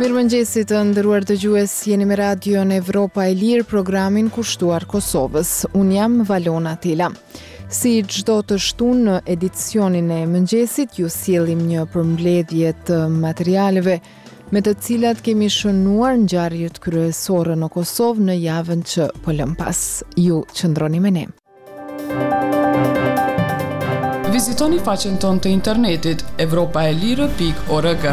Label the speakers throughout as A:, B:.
A: Mirëmëngjesit të nderuar dëgjues, jeni me radion Evropa e Lirë, programin kushtuar Kosovës. Unë jam Valona Tila. Si çdo të shtunë në edicionin e mëngjesit, ju sjellim një përmbledhje të materialeve me të cilat kemi shënuar ngjarjet kryesore në Kosovë në javën që po lëm pas. Ju qëndroni me ne.
B: Vizitoni faqen tonë të internetit evropaelire.org.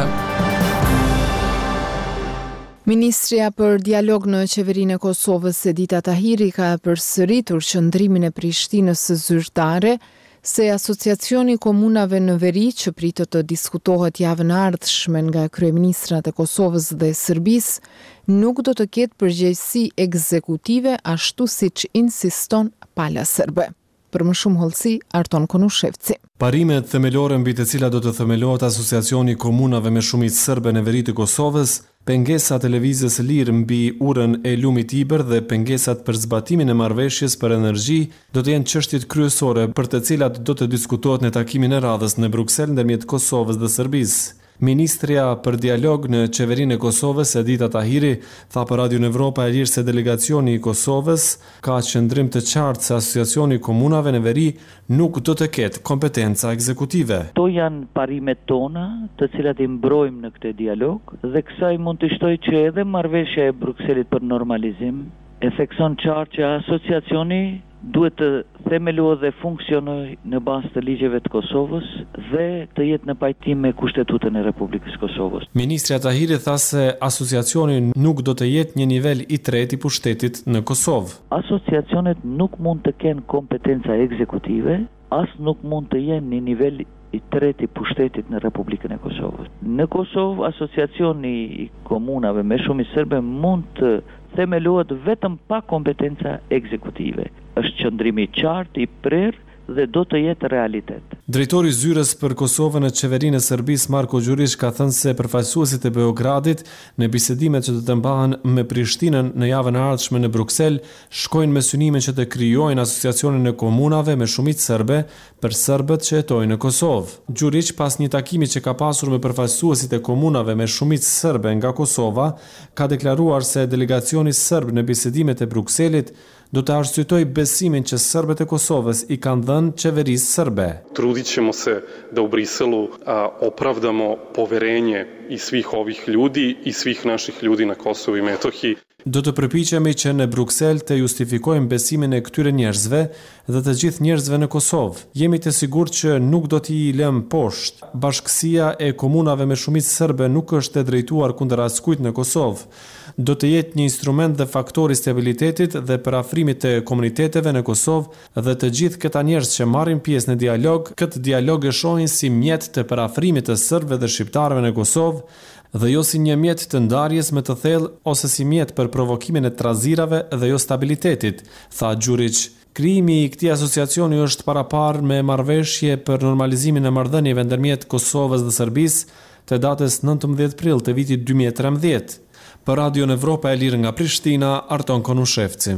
A: Ministria për dialog në qeverinë e Kosovës, Edita Tahiri, ka përsëritur qëndrimin e Prishtinës së zyrtare se asociacioni komunave në veri që pritet të diskutohet javën e ardhshme nga kryeministrat e Kosovës dhe Serbisë nuk do të ketë përgjegjësi ekzekutive ashtu siç insiston pala serbe. Për më shumë hollësi, Arton Konushevci.
C: Parimet themelore mbi të cilat do të themelohet asociacioni komunave me shumicë serbe në veri të Kosovës, pengesat e lëvizjes lirë mbi urën e lumit Iber dhe pengesat për zbatimin e marrëveshjes për energji do të jenë çështjet kryesore për të cilat do të diskutohet në takimin e radhës në Bruksel ndërmjet Kosovës dhe Serbisë. Ministria për dialog në qeverinë e Kosovës, Edita Tahiri, tha për Radio Evropa e Lirë se delegacioni i Kosovës ka qëndrim të qartë se asociacioni komunave në veri nuk do të ketë kompetenca ekzekutive.
D: Kto janë parimet tona, të cilat i mbrojmë në këtë dialog, dhe kësaj mund të shtoj që edhe marrëveshja e Brukselit për normalizim e thekson qartë që asociacioni duhet të themelohet dhe funksionoj në bazë të ligjeve të Kosovës dhe të jetë në pajtim me Kushtetutën e Republikës Kosovës.
C: Ministria Tahiri tha se asociacioni nuk do të jetë një nivel i tretë i pushtetit në Kosovë.
D: Asociacionet nuk mund të kenë kompetenca ekzekutive, as nuk mund të jenë një nivel i tretë i pushtetit në Republikën e Kosovës. Në Kosovë, asociacioni i komunave me shumicë serbe mund të themelohet vetëm pa kompetenca ekzekutive. Është qëndrimi i qartë, i prerë dhe do të jetë realitet.
C: Drejtori i zyrës për Kosovën në qeverinë e Serbisë, Marko Gjurić, ka thënë se përfaqësuesit e Beogradit në bisedimet që do të mbahen me Prishtinën në javën e ardhshme në Bruksel shkojnë me synimin që të krijojnë asociacionin e komunave me shumicë serbe për serbët që jetojnë në Kosovë. Gjurić, pas një takimi që ka pasur me përfaqësuesit e komunave me shumicë serbe nga Kosova, ka deklaruar se delegacioni serb në bisedimet e Brukselit do të arsyetoj besimin që serbët e Kosovës i kanë dhënë qeverisë serbe.
E: Trudit ćemo se da u Briselu opravdamo poverenje i svih ovih ljudi i svih naših ljudi na Kosovu i Metohiji.
C: Do të përpiqemi që në Bruksel të justifikojmë besimin e këtyre njerëzve dhe të gjithë njerëzve në Kosovë. Jemi të sigurt që nuk do t'i lëm poshtë. Bashkësia e komunave me shumicë serbe nuk është e drejtuar kundër askujt në Kosovë. Do të jetë një instrument dhe faktor i stabilitetit dhe parafrimit të komuniteteve në Kosovë dhe të gjithë këta njerëz që marrin pjesë në dialog, këtë dialog e shohin si mjet të parafrimit të serbëve dhe shqiptarëve në Kosovë dhe jo si një mjet të ndarjes me të thellë ose si mjet për provokimin e trazirave dhe jo stabilitetit, tha Gjurić. Krijimi i këtij asociacioni është paraparë me marrëveshje për normalizimin e marrëdhënieve ndërmjet Kosovës dhe Serbisë të datës 19 prill të vitit 2013. Për Radio Evropa e Lirë nga Prishtina, Arton Konushevci.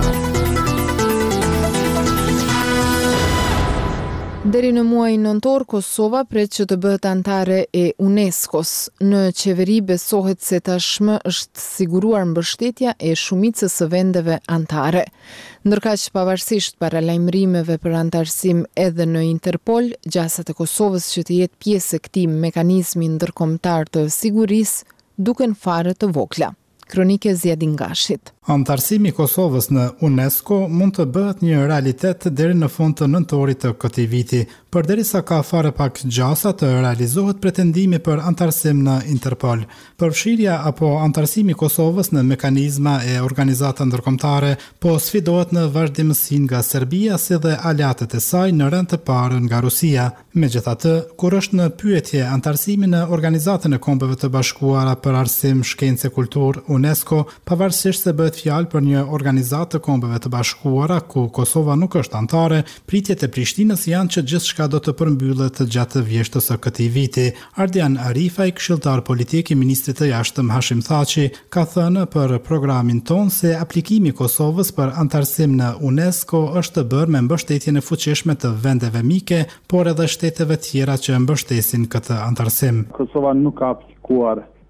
A: Deri në muajin nëntor, Kosova pret që të bëhet anëtare e UNESCO-s. Në qeveri besohet se tashmë është siguruar mbështetja e shumicës së vendeve anëtare. Ndërkaq, pavarësisht paralajmërimeve për anëtarësim edhe në Interpol, gjasat e Kosovës që të jetë pjesë e këtij mekanizmi ndërkombëtar të sigurisë duken fare të vogla. Kronike Zjedin Gashit.
F: Anëtarësimi i Kosovës në UNESCO mund të bëhet një realitet deri në fund të nëntorit të këtij viti, përderisa ka fare pak gjasa të realizohet pretendimi për anëtarësim në Interpol. Përfshirja apo anëtarësimi i Kosovës në mekanizma e organizata ndërkombëtare po sfidohet në vazhdimësi nga Serbia si dhe aleatët e saj në rend të parë nga Rusia. Megjithatë, kur është në pyetje anëtarësimi në Organizatën e Kombeve të Bashkuara për Arsim, Shkencë e Kulturë UNESCO, pavarësisht se bëhet fjalë për një organizatë të Kombeve të Bashkuara ku Kosova nuk është anëtare, pritjet e Prishtinës janë që gjithçka do të përmbyllet gjatë vjeshtës së këtij viti. Ardian Arifaj, këshilltar politik i ministrit të jashtëm Hashim Thaçi, ka thënë për programin ton se aplikimi i Kosovës për anëtarësim në UNESCO është bërë me mbështetjen e fuqishme të vendeve mike, por edhe shteteve tjera që mbështesin këtë anëtarësim.
G: Kosova nuk ka aplikuar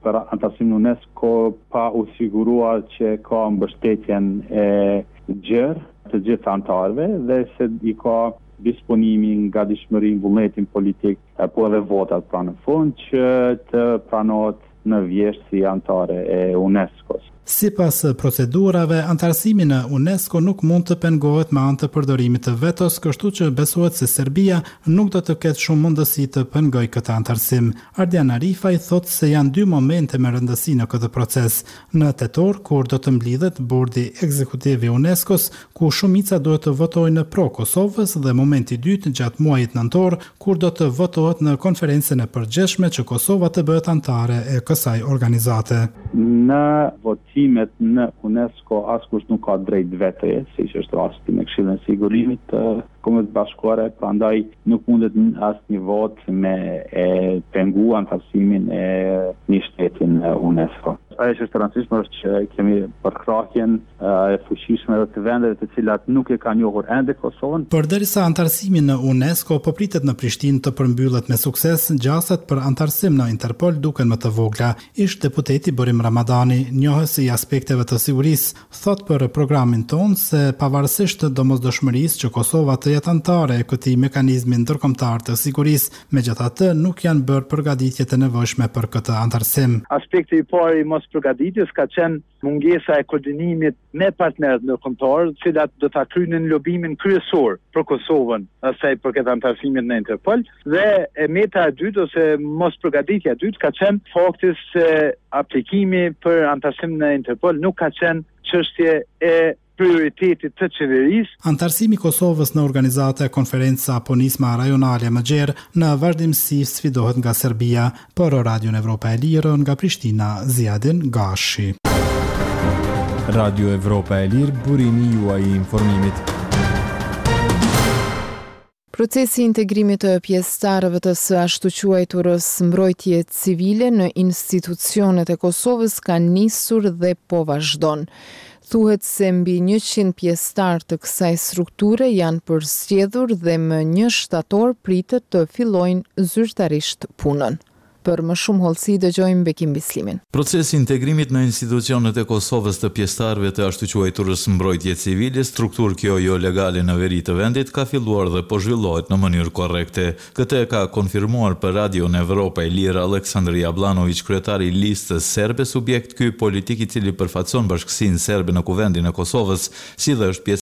G: për antarësimin në UNESCO pa u siguruar që ka mbështetjen e gjerë të gjithë antarëve dhe se i ka disponimin nga dishmëri vullnetin politik po edhe votat pra në fund që të pranohet në vjesht si antare e UNESCO-s.
F: Sipas procedurave, antarësimi në UNESCO nuk mund të pengohet me anë të përdorimit të vetos, kështu që besohet se Serbia nuk do të ketë shumë mundësi të pengojë këtë antarësim. Ardian Arifaj thotë se janë dy momente me rëndësi në këtë proces. Në tetor, kur do të mblidhet bordi ekzekutiv i UNESCO-s, ku shumica duhet të votojë në pro Kosovës, dhe momenti i dytë gjatë muajit nëntor, kur do të votohet në konferencën e përgjithshme që Kosova të bëhet antare e kësaj organizate.
G: Në votimet në UNESCO askush nuk ka drejt vetoje, siç është rasti me Këshillin e Sigurimit të Kombeve Bashkuara, prandaj nuk mundet asnjë vot me pengu antarësimin e një shteti në UNESCO. Ajo që është rëndësishme është që kemi përkrahjen e fuqishme të vendeve të cilat nuk e kanë njohur ende Kosovën.
F: Përderisa antarësimi në UNESCO po pritet në Prishtinë të përmbyllet me sukses, gjasat për antarësim në Interpol duken më të vogla. Ish deputeti Borim Ramadani, njohës i aspekteve të sigurisë, thot për programin ton se pavarësisht domosdoshmërisë që Kosova të jetë antare e këtij mekanizmi ndërkombëtar të sigurisë, megjithatë nuk janë bërë përgatitjet e nevojshme për këtë antarësim.
H: Aspekti i parë i përgatitjes ka qenë mungesa e koordinimit me partnerët ndërkombëtar, të cilat do ta krynin lobimin kryesor për Kosovën, asaj përket antarësimit në Interpol, dhe e meta e dytë ose mos përgatitja e dytë ka qenë fakti se aplikimi për antarësim në Interpol nuk ka qenë çështje e prioritetit të qeverisë.
F: Antarësimi i Kosovës në organizata e konferenca apo nisma rajonale më gjerë në vazhdimsi sfidohet nga Serbia. Për Radion Evropa e Lirë nga Prishtina, Ziadin Gashi.
C: Radio Evropa e Lirë, burimi juaj i informimit.
A: Procesi i integrimit të pjesëtarëve të së ashtu quajturës mbrojtje civile në institucionet e Kosovës ka nisur dhe po vazhdon. Thuhet se mbi 100 pjesëtar të kësaj strukture janë përzgjedhur dhe më 1 shtator pritet të fillojnë zyrtarisht punën. Për më shumë hollësi dëgjojmë Bekim Bislimin.
I: Procesi i integrimit në institucionet e Kosovës të pjesëtarëve të ashtu quajturës mbrojtje civile, strukturë kjo jo legale në veri të vendit, ka filluar dhe po zhvillohet në mënyrë korrekte. Këtë e ka konfirmuar për Radion Evropa e Lirë Aleksandr Jablanović, kryetari i listës serbe, subjekt ky politik i cili përfaqëson Bashkësinë Serbe në Kuvendin e Kosovës, si dhe është pjesë